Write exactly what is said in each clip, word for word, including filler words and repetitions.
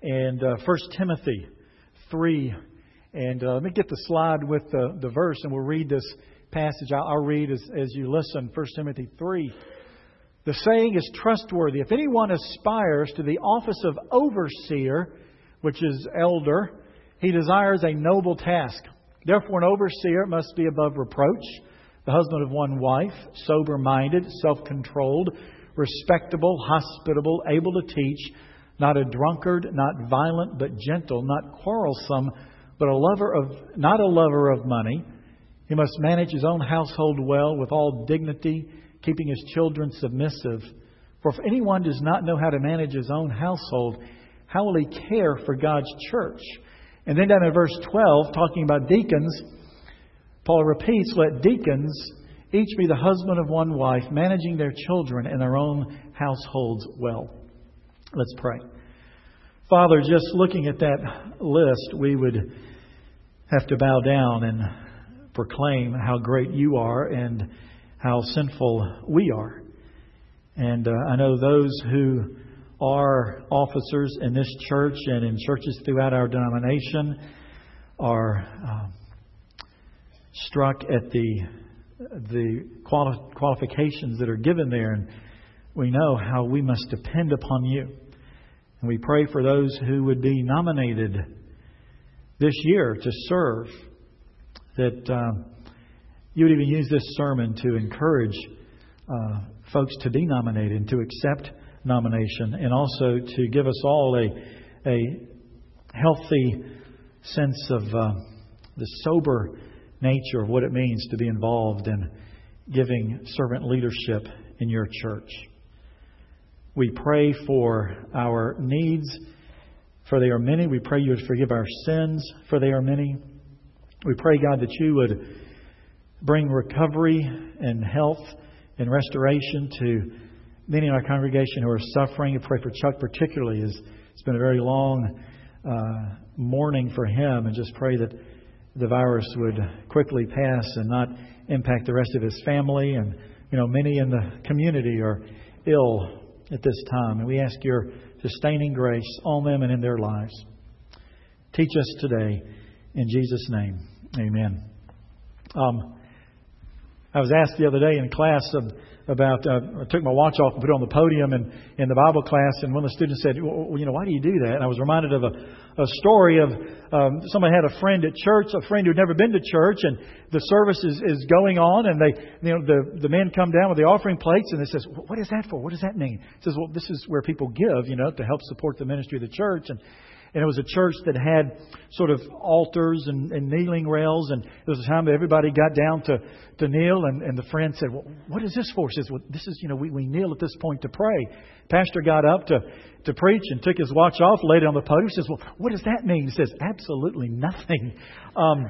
and uh, First Timothy three. And uh, let me get the slide with the, the verse, and we'll read this passage. I'll, I'll read as, as you listen. First Timothy three. The saying is trustworthy. If anyone aspires to the office of overseer, which is elder, he desires a noble task. Therefore, an overseer must be above reproach, the husband of one wife, sober-minded, self-controlled, respectable, hospitable, able to teach, not a drunkard, not violent, but gentle, not quarrelsome, but a lover of, not a lover of money. He must manage his own household well with all dignity, keeping his children submissive. For if anyone does not know how to manage his own household, how will he care for God's church? And then down in verse twelve, talking about deacons, Paul repeats, let deacons each be the husband of one wife, managing their children and their own households well. Let's pray. Father, just looking at that list, we would have to bow down and proclaim how great you are and how sinful we are. And uh, I know those who are officers in this church and in churches throughout our denomination are uh, struck at the the quali- qualifications that are given there, and we know how we must depend upon you. And we pray for those who would be nominated this year to serve, that um, you would even use this sermon to encourage uh, folks to be nominated and to accept nomination, and also to give us all a, a healthy sense of uh, the sober nature of what it means to be involved in giving servant leadership in your church. We pray for our needs, for they are many. We pray you would forgive our sins, for they are many. We pray, God, that you would bring recovery and health and restoration to many in our congregation who are suffering. I pray for Chuck particularly. It's been a very long uh, mourning for him, and just pray that the virus would quickly pass and not impact the rest of his family. And, you know, many in the community are ill at this time, and we ask your sustaining grace on them and in their lives. Teach us today, in Jesus' name. Amen. Um, I was asked the other day in class about, uh, I took my watch off and put it on the podium in, in the Bible class, and one of the students said, well, you know, why do you do that? And I was reminded of a, a story of um, somebody had a friend at church, a friend who'd never been to church, and the service is, is going on, and they, you know, the, the men come down with the offering plates, and they says, what is that for? What does that mean? He says, well, this is where people give, you know, to help support the ministry of the church. And And it was a church that had sort of altars and, and kneeling rails. And it was a time that everybody got down to, to kneel. And, and the friend said, well, what is this for? He says, well, this is, you know, we, we kneel at this point to pray. Pastor got up to, to preach and took his watch off, laid it on the podium. He says, well, what does that mean? He says, absolutely nothing. Um,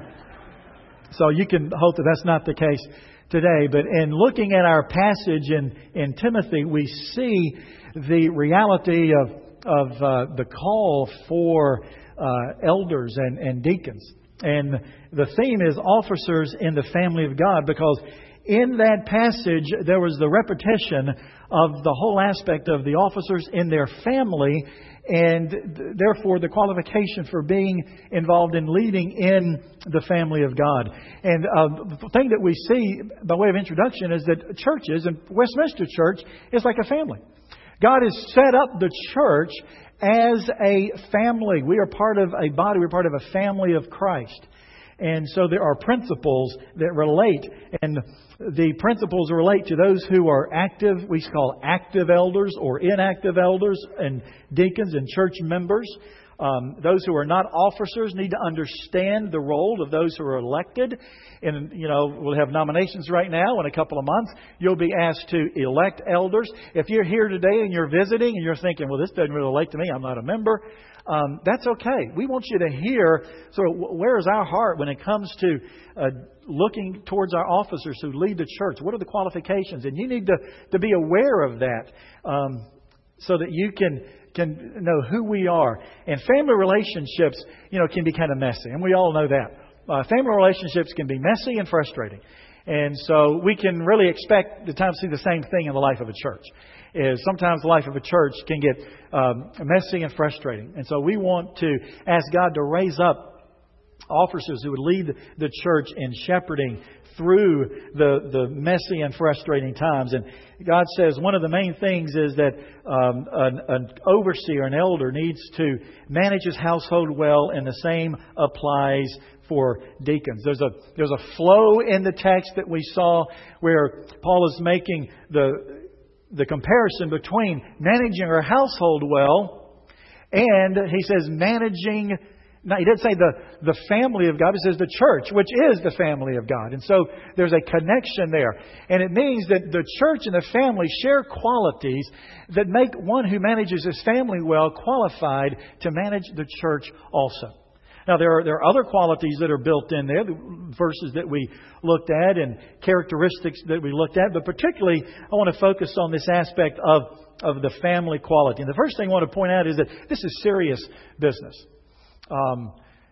so you can hope that that's not the case today. But in looking at our passage in, in Timothy, we see the reality of of uh, the call for uh, elders and, and deacons. And the theme is officers in the family of God, because in that passage there was the repetition of the whole aspect of the officers in their family, and th- therefore the qualification for being involved in leading in the family of God. And uh, the thing that we see by way of introduction is that churches, and Westminster Church is like a family. God has set up the church as a family. We are part of a body. We're part of a family of Christ. And so there are principles that relate. And the principles relate to those who are active. We call active elders or inactive elders, and deacons and church members. Um, those who are not officers need to understand the role of those who are elected. And, you know, we'll have nominations right now. In a couple of months, you'll be asked to elect elders. If you're here today and you're visiting and you're thinking, well, this doesn't really relate to me, I'm not a member, um, that's okay. We want you to hear sort of where is our heart when it comes to uh, looking towards our officers who lead the church. What are the qualifications? And you need to, to be aware of that um, so that you can... can know who we are. And family relationships, you know, can be kind of messy. And we all know that. Uh, family relationships can be messy and frustrating. And so we can really expect at times to see the same thing in the life of a church. is sometimes the life of a church can get um, messy and frustrating. And so we want to ask God to raise up officers who would lead the church in shepherding through the, the messy and frustrating times. And God says one of the main things is that um, an, an overseer, an elder, needs to manage his household well, and the same applies for deacons. There's a there's a flow in the text that we saw where Paul is making the the comparison between managing our household well and, he says, managing. Now, he doesn't say the, the family of God. He says the church, which is the family of God. And so there's a connection there. And it means that the church and the family share qualities that make one who manages his family well qualified to manage the church also. Now, there are, there are other qualities that are built in there, the verses that we looked at and characteristics that we looked at. But particularly, I want to focus on this aspect of, of the family quality. And the first thing I want to point out is that this is serious business. Um,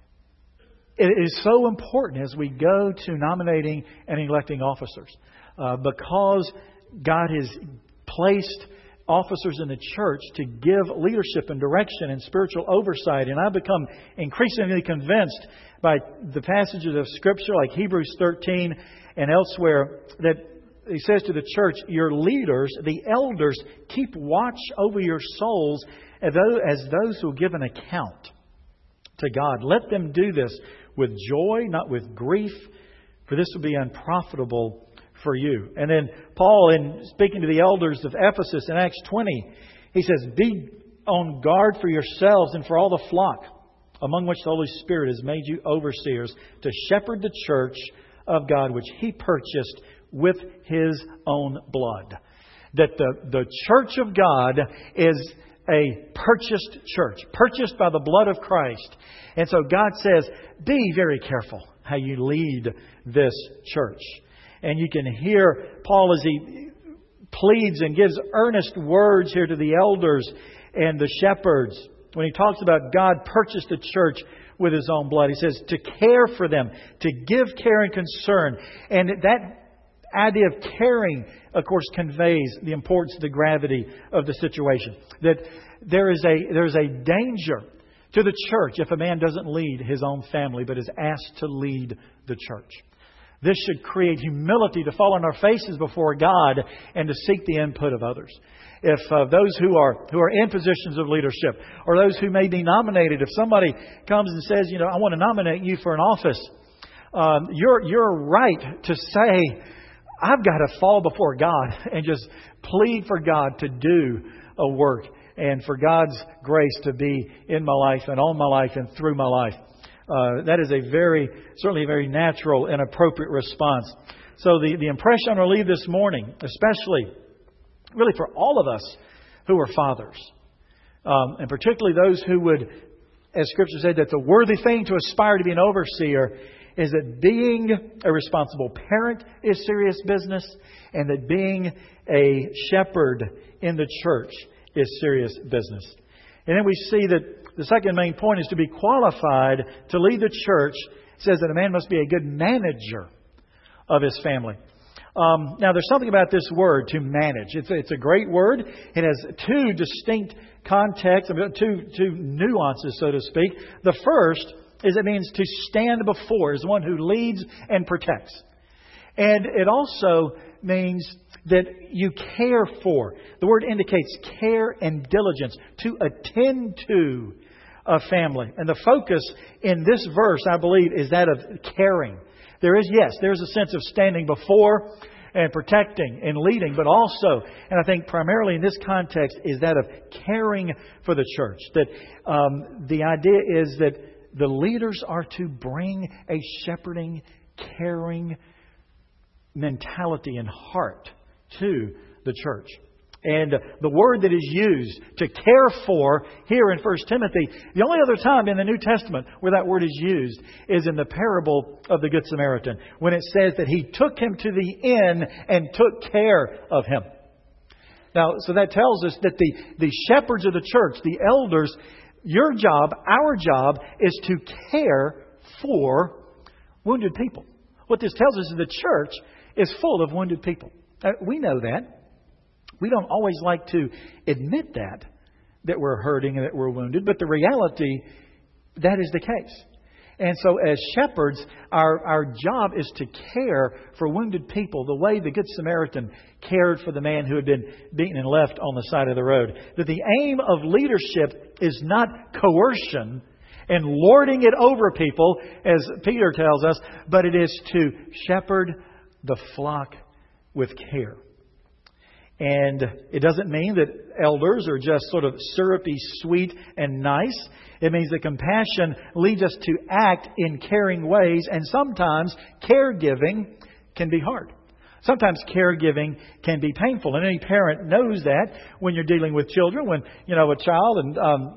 it is so important as we go to nominating and electing officers, uh, because God has placed officers in the church to give leadership and direction and spiritual oversight. And I've become increasingly convinced by the passages of Scripture like Hebrews thirteen and elsewhere that he says to the church, your leaders, the elders, keep watch over your souls as those who give an account to God. Let them do this with joy, not with grief, for this will be unprofitable for you. And then Paul, in speaking to the elders of Ephesus in Acts twenty, he says, be on guard for yourselves and for all the flock, among which the Holy Spirit has made you overseers, to shepherd the church of God, which He purchased with His own blood. That the, the church of God is a purchased church, purchased by the blood of Christ. And so God says, be very careful how you lead this church. And you can hear Paul as he pleads and gives earnest words here to the elders and the shepherds. When he talks about God purchased the church with His own blood, he says to care for them, to give care and concern. And that idea of caring, of course, conveys the importance, the gravity of the situation. That there is a there is a danger to the church if a man doesn't lead his own family, but is asked to lead the church. This should create humility to fall on our faces before God and to seek the input of others. If uh, those who are who are in positions of leadership, or those who may be nominated, if somebody comes and says, you know, I want to nominate you for an office, um, you're you're right to say, I've got to fall before God and just plead for God to do a work and for God's grace to be in my life and on my life and through my life. Uh, that is a very, certainly a very natural and appropriate response. So the, the impression I want to leave this morning, especially really for all of us who are fathers, um, and particularly those who would, as Scripture said, that's a worthy thing to aspire to be an overseer, is that being a responsible parent is serious business, and that being a shepherd in the church is serious business. And then we see that the second main point is to be qualified to lead the church. It says that a man must be a good manager of his family. Um, now, there's something about this word, to manage. It's a, it's a great word. It has two distinct contexts, two, two nuances, so to speak. The first is it means to stand before, as one who leads and protects. And it also means that you care for. The word indicates care and diligence, to attend to a family. And the focus in this verse, I believe, is that of caring. There is, yes, there's a sense of standing before and protecting and leading, but also, and I think primarily in this context, is that of caring for the church. That um, the idea is that the leaders are to bring a shepherding, caring mentality and heart to the church. And the word that is used to care for here in First Timothy, the only other time in the New Testament where that word is used is in the parable of the Good Samaritan, when it says that He took him to the inn and took care of him. Now, so that tells us that the, the shepherds of the church, the elders, your job, our job, is to care for wounded people. What this tells us is the church is full of wounded people. Uh, we know that. We don't always like to admit that, that we're hurting and that we're wounded. But the reality, that is the case. And so as shepherds, our, our job is to care for wounded people the way the Good Samaritan cared for the man who had been beaten and left on the side of the road. That the aim of leadership is not coercion and lording it over people, as Peter tells us, but it is to shepherd the flock with care. And it doesn't mean that elders are just sort of syrupy, sweet, and nice. It means that compassion leads us to act in caring ways, and sometimes caregiving can be hard. Sometimes caregiving can be painful, and any parent knows that when you're dealing with children. When, you know, a child and um,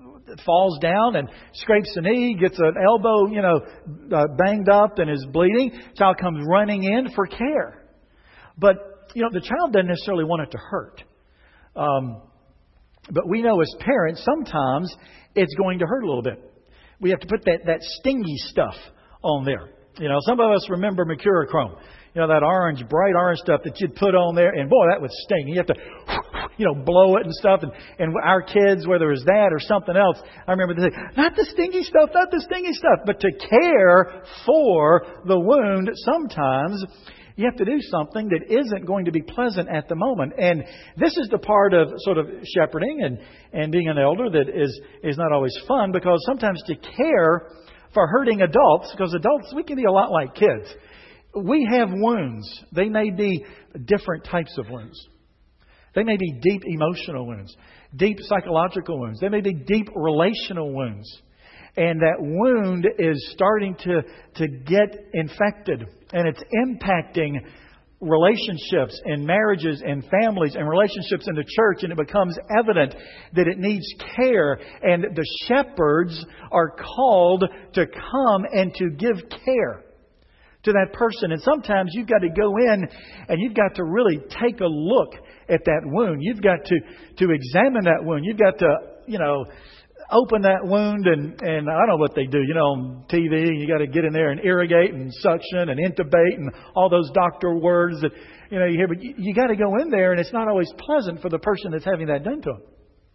falls down and scrapes a knee, gets an elbow, you know, uh, banged up and is bleeding, child comes running in for care. But you know, the child doesn't necessarily want it to hurt. Um, but we know as parents, sometimes it's going to hurt a little bit. We have to put that, that stingy stuff on there. You know, some of us remember Mercurochrome. You know, that orange, bright orange stuff that you'd put on there. And boy, that would sting. You have to, you know, blow it and stuff. And, and our kids, whether it's that or something else, I remember they say, not the stingy stuff, not the stingy stuff. But to care for the wound, sometimes you have to do something that isn't going to be pleasant at the moment. And this is the part of sort of shepherding and, and being an elder that is, is not always fun, because sometimes to care for hurting adults, because adults, we can be a lot like kids. We have wounds. They may be different types of wounds. They may be deep emotional wounds, deep psychological wounds. They may be deep relational wounds. And that wound is starting to, to get infected. And it's impacting relationships and marriages and families and relationships in the church. And it becomes evident that it needs care. And the shepherds are called to come and to give care to that person. And sometimes you've got to go in and you've got to really take a look at that wound. You've got to, to examine that wound. You've got to, you know, open that wound and, and I don't know what they do, you know, on T V. You got to get in there and irrigate and suction and intubate and all those doctor words that, you know, you hear. But you, you got to go in there, and it's not always pleasant for the person that's having that done to them.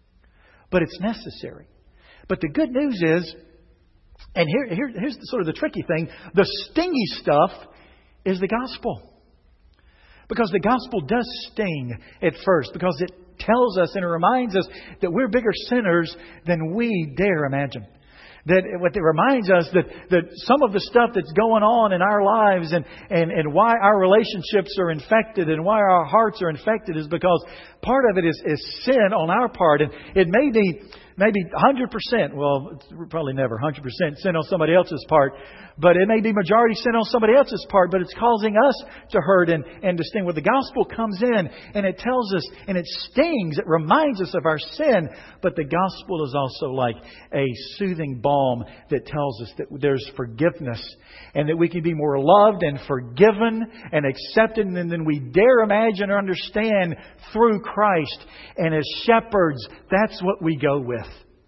But it's necessary. But the good news is, and here, here here's the, sort of the tricky thing, the stingy stuff is the gospel. Because the gospel does sting at first, because it tells us and it reminds us that we're bigger sinners than we dare imagine. That what it reminds us that, that some of the stuff that's going on in our lives and, and, and why our relationships are infected and why our hearts are infected is because part of it is, is sin on our part. And it may be maybe one hundred percent, well, it's probably never one hundred percent sin on somebody else's part, but it may be majority sin on somebody else's part, but it's causing us to hurt and, and to sting. Well, the gospel comes in and it tells us, and it stings, it reminds us of our sin, but the gospel is also like a soothing balm that tells us that there's forgiveness and that we can be more loved and forgiven and accepted than we dare imagine or understand through Christ. And as shepherds, that's what we go with,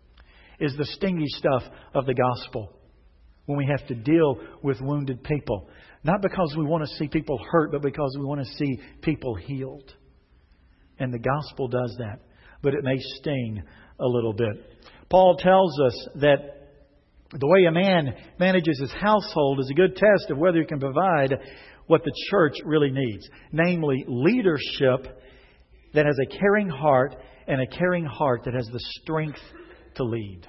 is the stingy stuff of the gospel when we have to deal with wounded people. Not because we want to see people hurt, but because we want to see people healed. And the gospel does that, but it may sting a little bit. Paul tells us that the way a man manages his household is a good test of whether he can provide what the church really needs. Namely, leadership that has a caring heart and a caring heart that has the strength to lead.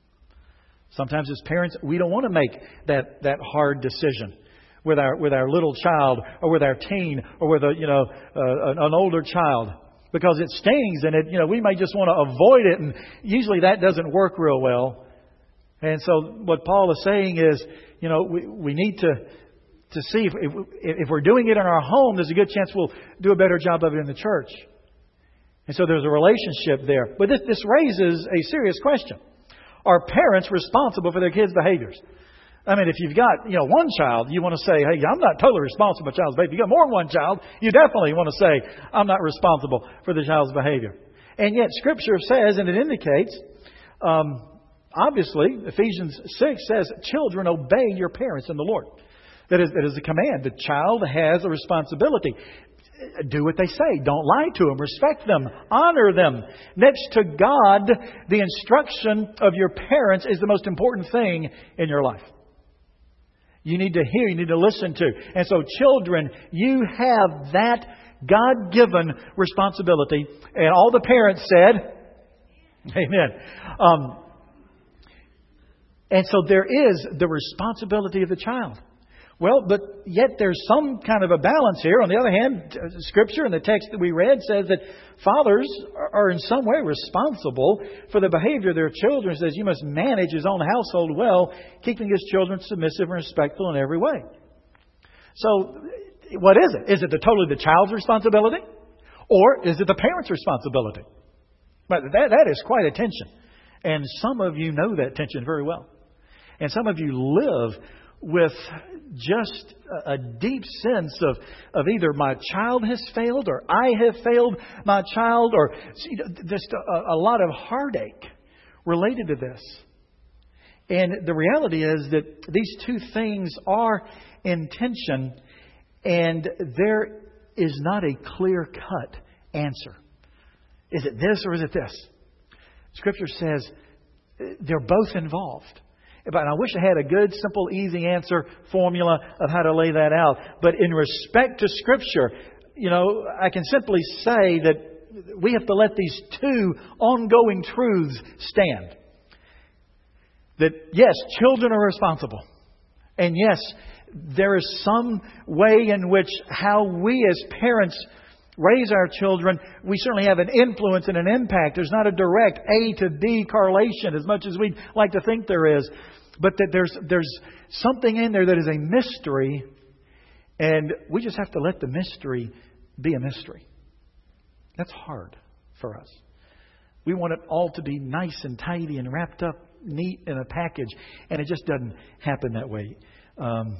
Sometimes as parents, we don't want to make that, that hard decision with our with our little child or with our teen or with a you know uh, an, an older child, because it stings and it you know we may just want to avoid it, and usually that doesn't work real well. And so what Paul is saying is, you know, we, we need to to see if, if if we're doing it in our home, there's a good chance we'll do a better job of it in the church. And so there's a relationship there. But this, this raises a serious question. Are parents responsible for their kids' behaviors? I mean, if you've got, you know, one child, you want to say, hey, I'm not totally responsible for the child's behavior. If you've got more than one child, you definitely want to say, I'm not responsible for the child's behavior. And yet Scripture says, and it indicates, um, obviously, Ephesians six says, children, obey your parents in the Lord. That is, that is a command. The child has a responsibility. do what they say. Don't lie to them. Respect them. Honor them. Next to God, the instruction of your parents is the most important thing in your life. You need to hear, you need to listen to. And so children, you have that God-given responsibility. And all the parents said, amen. Um, and so there is the responsibility of the child. Well, but yet there's some kind of a balance here. On the other hand, Scripture and the text that we read says that fathers are in some way responsible for the behavior of their children. It says you must manage his own household well, keeping his children submissive and respectful in every way. So, what is it? Is it the, totally the child's responsibility? Or is it the parent's responsibility? But that, that is quite a tension. And some of you know that tension very well. And some of you live with just a deep sense of, of either my child has failed or I have failed my child, or just a, a lot of heartache related to this. And the reality is that these two things are in tension, and there is not a clear-cut answer. Is it this or is it this? Scripture says they're both involved. But I wish I had a good, simple, easy answer formula of how to lay that out. But in respect to Scripture, you know, I can simply say that we have to let these two ongoing truths stand. That, yes, children are responsible. And yes, there is some way in which how we as parents raise our children, we certainly have an influence and an impact. There's not a direct A to B correlation as much as we'd like to think there is. But that there's there's something in there that is a mystery, and we just have to let the mystery be a mystery. That's hard for us. We want it all to be nice and tidy and wrapped up neat in a package, and it just doesn't happen that way. Um,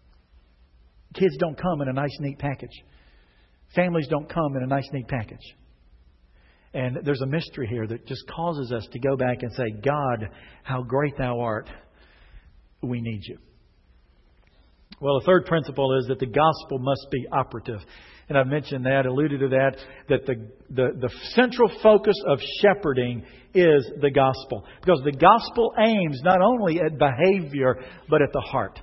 kids don't come in a nice, neat package. Families don't come in a nice, neat package. And there's a mystery here that just causes us to go back and say, God, how great Thou art. We need You. Well, the third principle is that the gospel must be operative. And I've mentioned that, alluded to that, that the, the, the central focus of shepherding is the gospel. Because the gospel aims not only at behavior, but at the heart.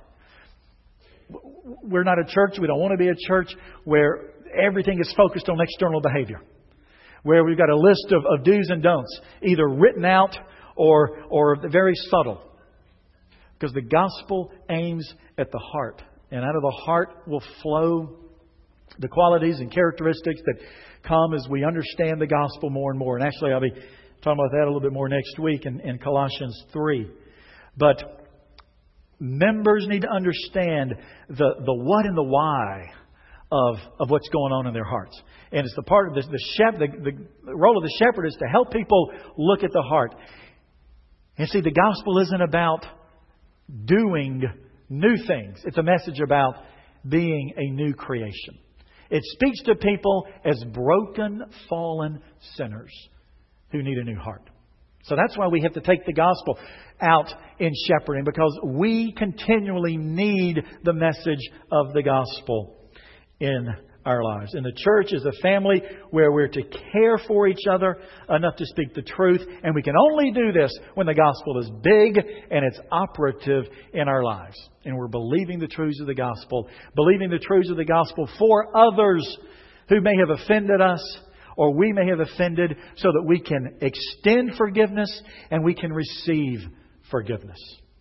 We're not a church, we don't want to be a church where everything is focused on external behavior. Where we've got a list of, of do's and don'ts, either written out or, or very subtle. Because the gospel aims at the heart. And out of the heart will flow the qualities and characteristics that come as we understand the gospel more and more. And actually, I'll be talking about that a little bit more next week in, in Colossians three. But members need to understand the, the what and the why of, of what's going on in their hearts. And it's the part of this, the, shep, the, the role of the shepherd is to help people look at the heart. And see, the gospel isn't about doing new things. It's a message about being a new creation. It speaks to people as broken, fallen sinners who need a new heart. So that's why we have to take the gospel out in shepherding, because we continually need the message of the gospel in our lives. And the church is a family where we're to care for each other enough to speak the truth. And we can only do this when the gospel is big and it's operative in our lives. And we're believing the truths of the gospel, believing the truths of the gospel for others who may have offended us or we may have offended, so that we can extend forgiveness and we can receive forgiveness.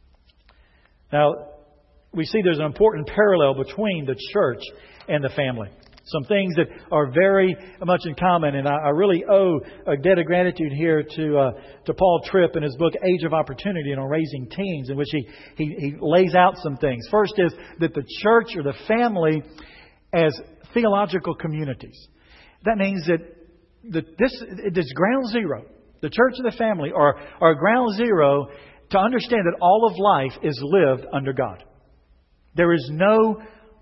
Now, we see there's an important parallel between the church and the family. Some things that are very much in common, and I, I really owe a debt of gratitude here to uh, to Paul Tripp in his book Age of Opportunity and on Raising Teens, in which he, he he lays out some things. First is that the church or the family as theological communities. That means that the, this it is ground zero. The church and the family are are ground zero to understand that all of life is lived under God. There is no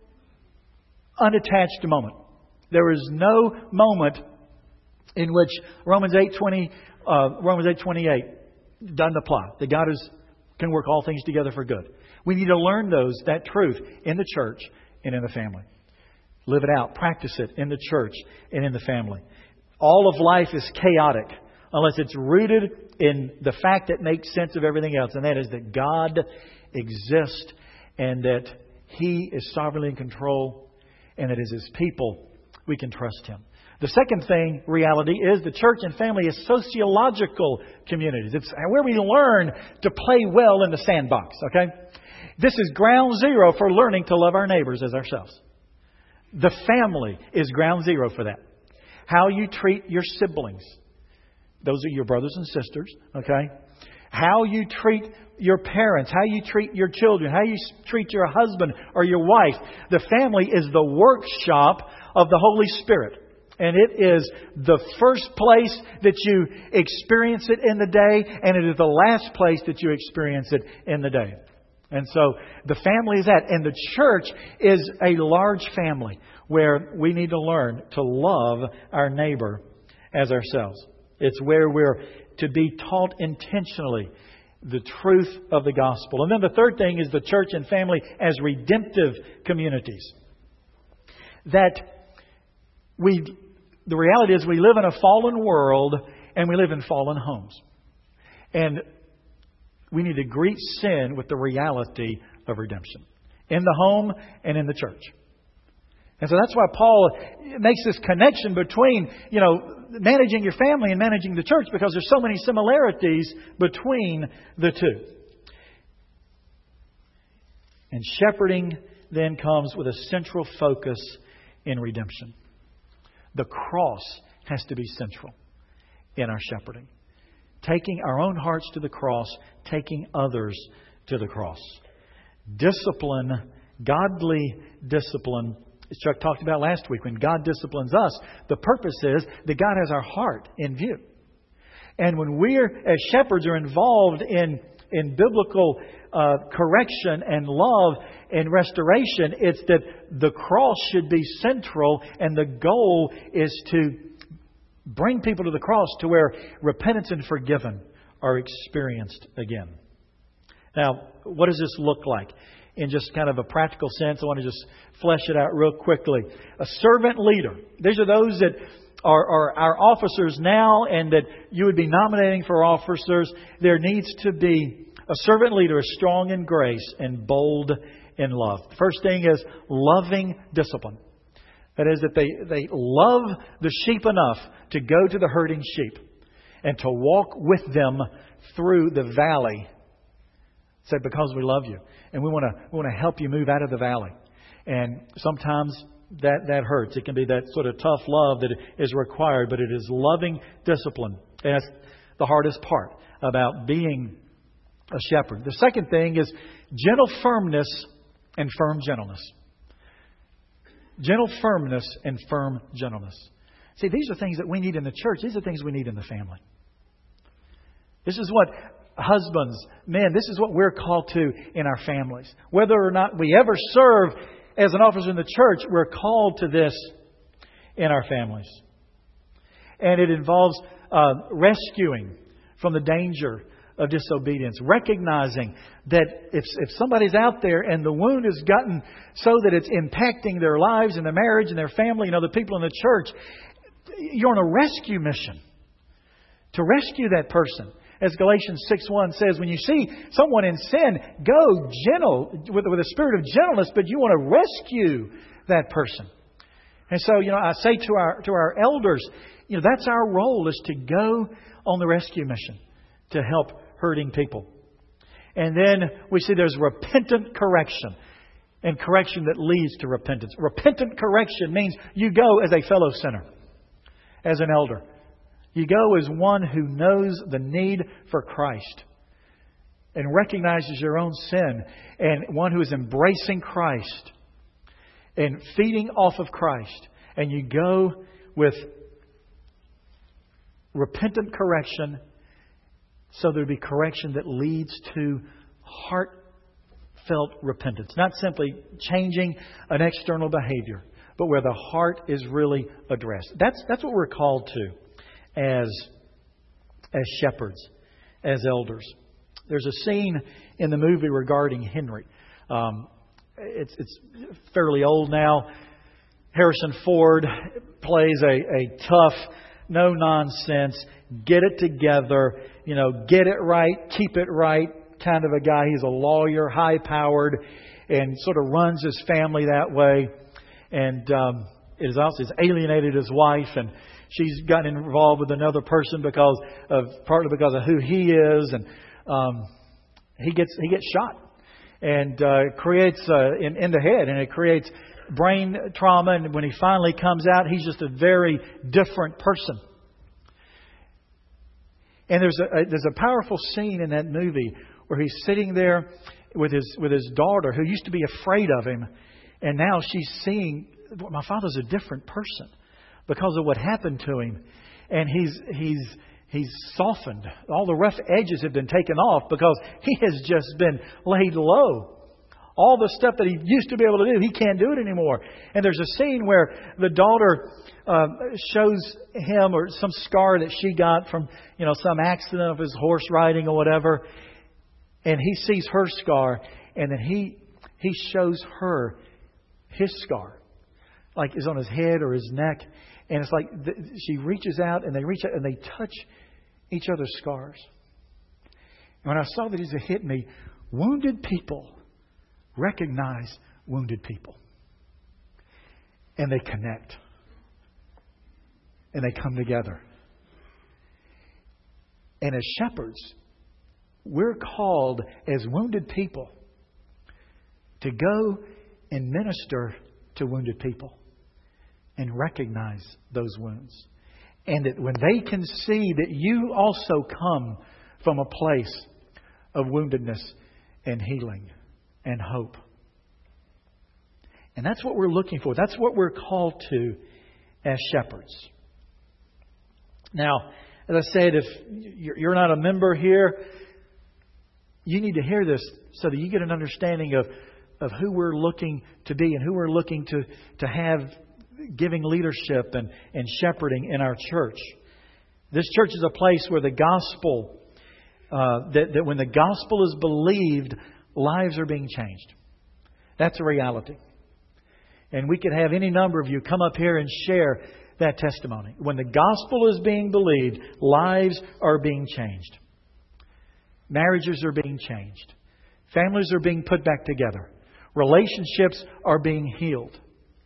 unattached moment. There is no moment in which Romans eight twenty, uh, Romans eight twenty eight doesn't apply. That God is can work all things together for good. We need to learn those that truth in the church and in the family. Live it out. Practice it in the church and in the family. All of life is chaotic unless it's rooted in the fact that makes sense of everything else. And that is that God exists and that He is sovereignly in control and that as His people, we can trust Him. The second thing, reality, is the church and family is sociological communities. It's where we learn to play well in the sandbox, okay? This is ground zero for learning to love our neighbors as ourselves. The family is ground zero for that. How you treat your siblings. Those are your brothers and sisters, okay? How you treat your parents, how you treat your children, how you treat your husband or your wife. The family is the workshop of the Holy Spirit. And it is the first place that you experience it in the day, and it is the last place that you experience it in the day. And so the family is that. And the church is a large family where we need to learn to love our neighbor as ourselves. It's where we're to be taught intentionally the truth of the gospel. And then the third thing is the church and family as redemptive communities. That we, the reality is we live in a fallen world and we live in fallen homes. And we need to greet sin with the reality of redemption in the home and in the church. And so that's why Paul makes this connection between, you know, managing your family and managing the church, because there's so many similarities between the two. And shepherding then comes with a central focus in redemption. The cross has to be central in our shepherding. Taking our own hearts to the cross, taking others to the cross. Discipline, godly discipline, as Chuck talked about last week, when God disciplines us, the purpose is that God has our heart in view. And when we're, as shepherds, are involved in, in biblical uh, correction and love and restoration, it's that the cross should be central, and the goal is to bring people to the cross to where repentance and forgiven are experienced again. Now, what does this look like? In just kind of a practical sense, I want to just flesh it out real quickly. A servant leader. These are those that are, are our officers now and that you would be nominating for officers. There needs to be a servant leader is strong in grace and bold in love. The first thing is loving discipline. That is that they, they love the sheep enough to go to the herding sheep and to walk with them through the valley. Say, because we love you. And we want to we want to help you move out of the valley. And sometimes that, that hurts. It can be that sort of tough love that is required, but it is loving discipline. And that's the hardest part about being a shepherd. The second thing is gentle firmness and firm gentleness. Gentle firmness and firm gentleness. See, these are things that we need in the church. These are things we need in the family. This is what husbands, men, this is what we're called to in our families. Whether or not we ever serve as an officer in the church, we're called to this in our families. And it involves uh, rescuing from the danger of disobedience. Recognizing that if, if somebody's out there and the wound has gotten so that it's impacting their lives and their marriage and their family and other people in the church, you're on a rescue mission to rescue that person. As Galatians six one says, when you see someone in sin, go gentle with, with a spirit of gentleness, but you want to rescue that person. And so, you know, I say to our to our elders, you know, that's our role, is to go on the rescue mission to help hurting people. And then we see there's repentant correction, and correction that leads to repentance. Repentant correction means you go as a fellow sinner, as an elder. You go as one who knows the need for Christ and recognizes your own sin, and one who is embracing Christ and feeding off of Christ. And you go with repentant correction, so there'll be correction that leads to heartfelt repentance. Not simply changing an external behavior, but where the heart is really addressed. That's, that's what we're called to. As as shepherds, as elders. There's a scene in the movie regarding Henry. Um, it's it's fairly old now. Harrison Ford plays a, a tough, no nonsense, get it together, you know, get it right, keep it right kind of a guy. He's a lawyer, high powered, and sort of runs his family that way. And um, it is also he's alienated his wife, and she's gotten involved with another person because of partly because of who he is, and um, he gets he gets shot and uh, creates uh, in in the head, and it creates brain trauma. And when he finally comes out, he's just a very different person. And there's a, a there's a powerful scene in that movie where he's sitting there with his with his daughter, who used to be afraid of him, and now she's seeing my father's a different person because of what happened to him, and he's he's he's softened. All the rough edges have been taken off because he has just been laid low. All the stuff that he used to be able to do, he can't do it anymore. And there's a scene where the daughter uh, shows him or some scar that she got from, you know, some accident of his horse riding or whatever. And he sees her scar, and then he he shows her his scar, like is on his head or his neck. And it's like th- she reaches out, and they reach out and they touch each other's scars. And when I saw that, it hit me. Wounded people recognize wounded people, and they connect, and they come together. And as shepherds, we're called as wounded people to go and minister to wounded people and recognize those wounds. And that when they can see that you also come from a place of woundedness and healing and hope. And that's what we're looking for. That's what we're called to as shepherds. Now, as I said, if you're not a member here, you need to hear this so that you get an understanding of, of who we're looking to be and who we're looking to, to have giving leadership and, and shepherding in our church. This church is a place where the gospel, uh, that, that when the gospel is believed, lives are being changed. That's a reality. And we could have any number of you come up here and share that testimony. When the gospel is being believed, lives are being changed. Marriages are being changed. Families are being put back together. Relationships are being healed.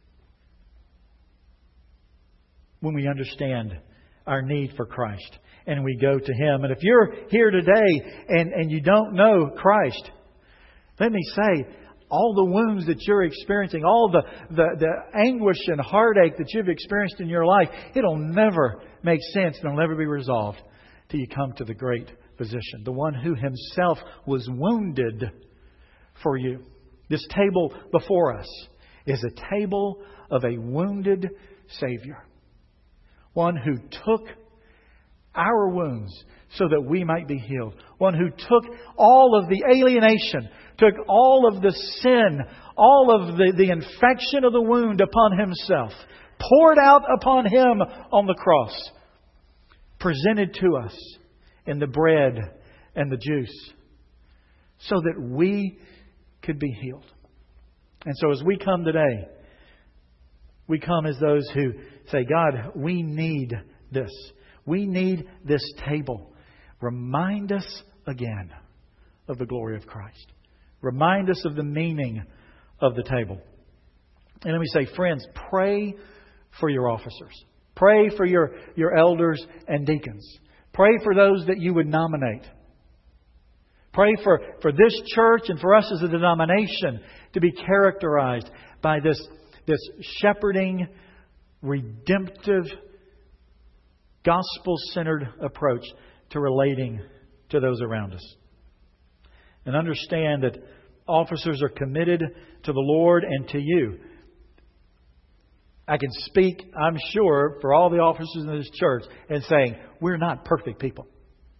When we understand our need for Christ and we go to Him. And if you're here today and, and you don't know Christ, let me say, all the wounds that you're experiencing, all the, the, the anguish and heartache that you've experienced in your life, it'll never make sense. It'll never be resolved till you come to the great physician, the one who Himself was wounded for you. This table before us is a table of a wounded Savior. One who took our wounds so that we might be healed. One who took all of the alienation, took all of the sin, all of the, the infection of the wound upon Himself, poured out upon Him on the cross, presented to us in the bread and the juice, so that we could be healed. And so as we come today, we come as those who say, God, we need this. We need this table. Remind us again of the glory of Christ. Remind us of the meaning of the table. And let me say, friends, pray for your officers. Pray for your, your elders and deacons. Pray for those that you would nominate. Pray for, for this church and for us as a denomination to be characterized by this, this shepherding, redemptive, gospel-centered approach to relating to those around us. And understand that officers are committed to the Lord and to you. I can speak, I'm sure, for all the officers in this church and saying, we're not perfect people.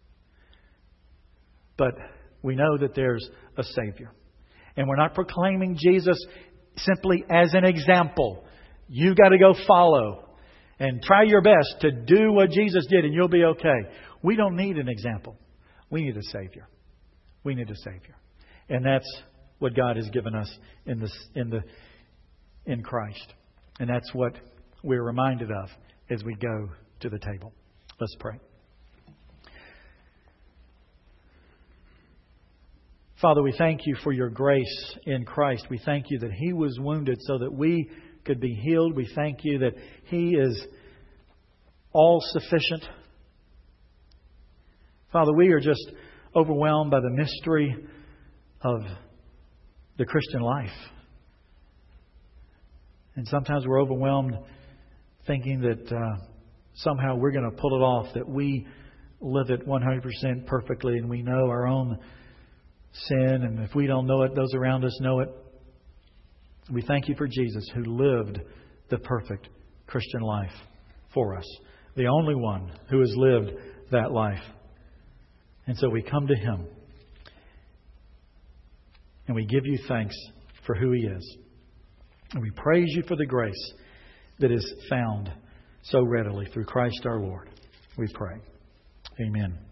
But we know that there's a Savior. And we're not proclaiming Jesus simply as an example. You've got to go follow and try your best to do what Jesus did and you'll be okay. We don't need an example. We need a Savior. We need a Savior. And that's what God has given us in this in the in Christ. And that's what we're reminded of as we go to the table. Let's pray. Father, we thank You for Your grace in Christ. We thank You that He was wounded so that we could be healed. We thank You that He is all sufficient. Father, we are just overwhelmed by the mystery of the Christian life. And sometimes we're overwhelmed thinking that uh, somehow we're going to pull it off, that we live it one hundred percent perfectly and we know our own sin. And if we don't know it, those around us know it. We thank You for Jesus, who lived the perfect Christian life for us. The only one who has lived that life. And so we come to Him. And we give You thanks for who He is. And we praise You for the grace that is found so readily through Christ our Lord. We pray. Amen.